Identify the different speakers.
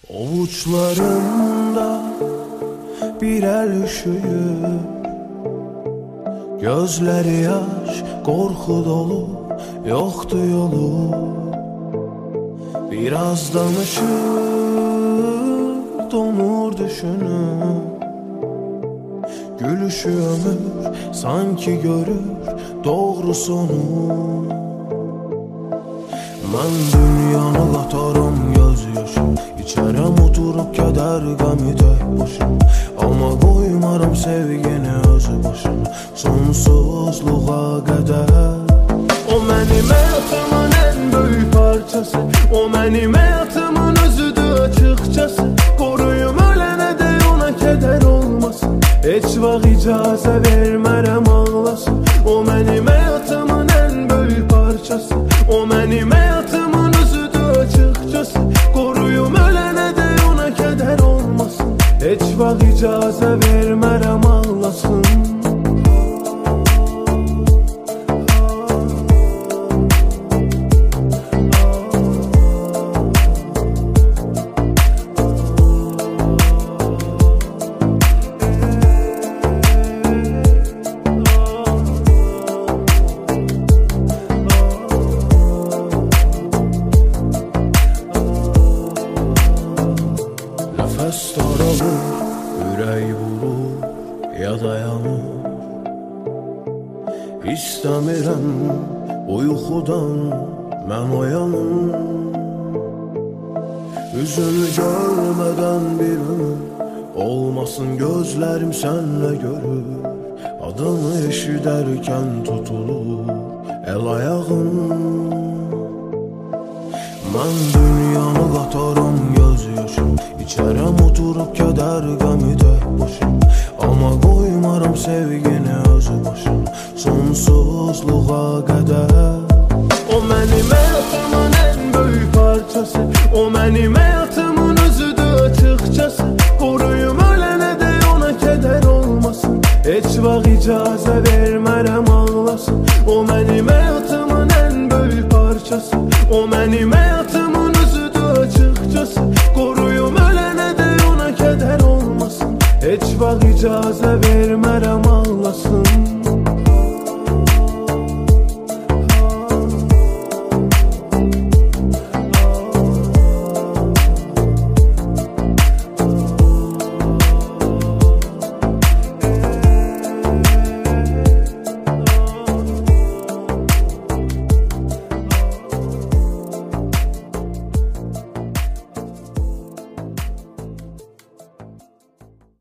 Speaker 1: Ovuçlarımda bir el üşüyür, gözleri yaş, korku dolu, yoktu yolu. Biraz danışır, donur düşünür, gülüşü ömür, sanki görür doğrusunu. Mən dünyanı qatarım göz yaşım, İçərəm oturup kədər qəmi tək başım. Amma qoymaram sevgini özü başım, sonsuzluğa qədər. O mənim həyatımın ən böyük parçası, o mənim həyatımın özüdür açıqcası. Qoruyum ölənə də ona kədər olmasın, heç vaxt icazə vermərəm ağlasın. O mənim həyatımın ən böyük parçası, o mənim həyatımın özüdür açıqcası. Qoruyum ölənə də ona kədər olmasın, heç vaxt icazə vermərəm ağlasın. Nəfəs daralır, ürək vurur, ya dayanır. İstəmirəm o yuxudan mən oyanım. Üzünü görmədən bir ömür olmasın, gözlərim sənlə görür. Adını eşidərkən tutulur el ayağım. Mən dünyanı qatarım göz yaşım, İçərəm oturup kədər qəmi tək başım. Amma qoymaram sevgini özü başım, sonsuzluğa qədər. O mənim həyatımın ən böyük parçası, o mənim həyatımın özüdür açıqcası. Qoruyum ölənə də ona kədər olmasın, heç vaxt icazə vermərəm ağlasın. O mənim həyatımın ən böyük parçası, o mənim